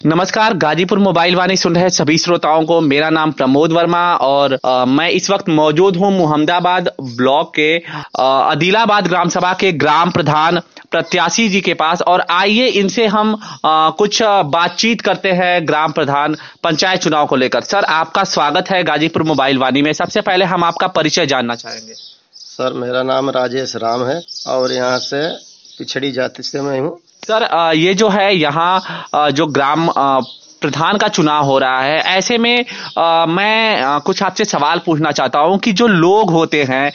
नमस्कार, गाजीपुर मोबाइल वाणी सुन रहे सभी श्रोताओं को मेरा नाम प्रमोद वर्मा और मैं इस वक्त मौजूद हूं मुहम्मदाबाद ब्लॉक के अदीलाबाद ग्राम सभा के ग्राम प्रधान प्रत्याशी जी के पास। और आइए इनसे हम कुछ बातचीत करते हैं ग्राम प्रधान पंचायत चुनाव को लेकर। सर, आपका स्वागत है गाजीपुर मोबाइल वाणी में। सबसे पहले हम आपका परिचय जानना चाहेंगे। सर, मेरा नाम राजेश राम है और यहाँ से पिछड़ी जाति से मैं हूँ। सर, ये जो है यहाँ जो ग्राम प्रधान का चुनाव हो रहा है, ऐसे में मैं कुछ आपसे सवाल पूछना चाहता हूं कि जो लोग होते हैं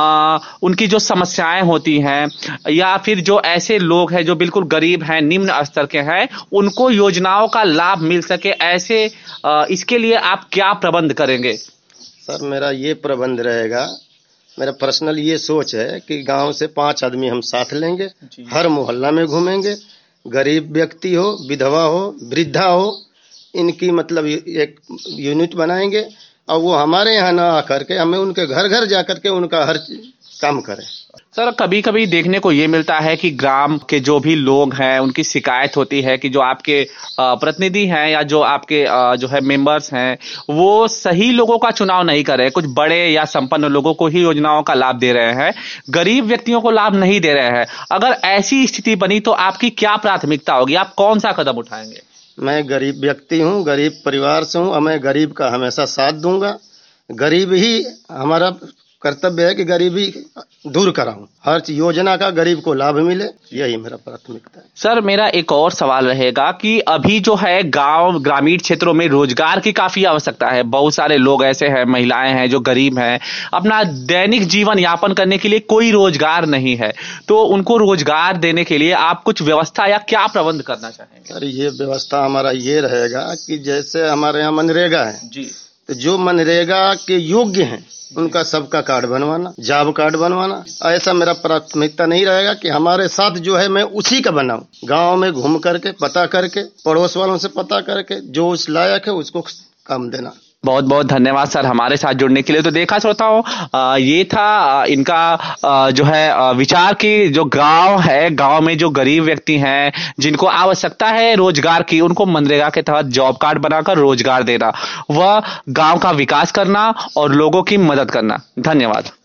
उनकी जो समस्याएं होती हैं, या फिर जो ऐसे लोग हैं जो बिल्कुल गरीब हैं, निम्न स्तर के हैं, उनको योजनाओं का लाभ मिल सके, ऐसे इसके लिए आप क्या प्रबंध करेंगे? सर, मेरा ये प्रबंध रहेगा, मेरा पर्सनल ये सोच है कि गांव से 5 आदमी हम साथ लेंगे, हर मोहल्ला में घूमेंगे, गरीब व्यक्ति हो, विधवा हो, वृद्धा हो, इनकी मतलब एक यूनिट बनाएंगे और वो हमारे यहाँ ना आकर के हमें उनके घर घर जाकर के उनका हर काम करें। सर, कभी कभी देखने को ये मिलता है कि ग्राम के जो भी लोग हैं उनकी शिकायत होती है कि जो आपके प्रतिनिधि हैं या जो आपके जो है मेंबर्स हैं, वो सही लोगों का चुनाव नहीं कर रहे, कुछ बड़े या संपन्न लोगों को ही योजनाओं का लाभ दे रहे हैं, गरीब व्यक्तियों को लाभ नहीं दे रहे हैं। अगर ऐसी स्थिति बनी तो आपकी क्या प्राथमिकता होगी? आप कौन सा कदम उठाएंगे? मैं गरीब व्यक्ति हूँ, गरीब परिवार से हूँ और मैं गरीब का हमेशा साथ दूंगा। गरीब ही हमारा कर्तव्य है कि गरीबी दूर कराऊं, हर योजना का गरीब को लाभ मिले, यही मेरा प्राथमिकता है। सर, मेरा एक और सवाल रहेगा कि अभी जो है ग्रामीण क्षेत्रों में रोजगार की काफी आवश्यकता है। बहुत सारे लोग ऐसे हैं, महिलाएं हैं जो गरीब हैं, अपना दैनिक जीवन यापन करने के लिए कोई रोजगार नहीं है, तो उनको रोजगार देने के लिए आप कुछ व्यवस्था या क्या प्रबंध करना चाहेंगे? सर, ये व्यवस्था हमारा ये रहेगा कि जैसे हमारे यहाँ मनरेगा है जी, तो जो मनरेगा के योग्य हैं उनका सबका कार्ड बनवाना, जॉब कार्ड बनवाना। ऐसा मेरा प्राथमिकता नहीं रहेगा कि हमारे साथ जो है मैं उसी का बनाऊं। गांव में घूम करके पता करके, पड़ोस वालों से पता करके, जो उस लायक है उसको काम देना। बहुत बहुत धन्यवाद सर हमारे साथ जुड़ने के लिए। तो देखा श्रोताओं, ये था इनका जो है विचार की जो गांव है, गांव में जो गरीब व्यक्ति हैं जिनको आवश्यकता है रोजगार की, उनको मनरेगा के तहत जॉब कार्ड बनाकर रोजगार देना, वह गांव का विकास करना और लोगों की मदद करना। धन्यवाद।